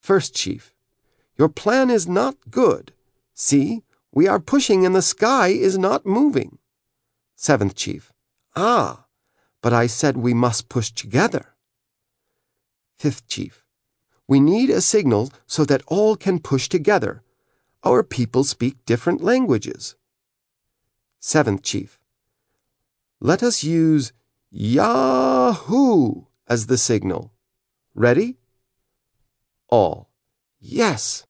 First Chief, your plan is not good. See, we are pushing and the sky is not moving. Seventh Chief, ah, but I said we must push together. Fifth Chief, we need a signal so that all can push together. Our people speak different languages. Seventh Chief, let us use Yahoo as the signal. Ready? All, yes.